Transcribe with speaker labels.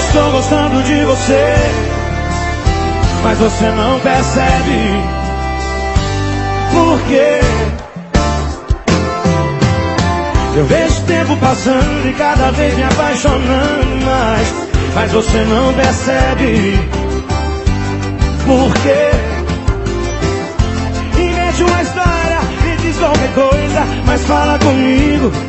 Speaker 1: estou gostando de você, mas você não percebe. Por quê? Eu vejo o tempo passando e cada vez me apaixonando mais, mas você não percebe. Por quê? Invente uma história, me diz qualquer coisa, mas fala comigo.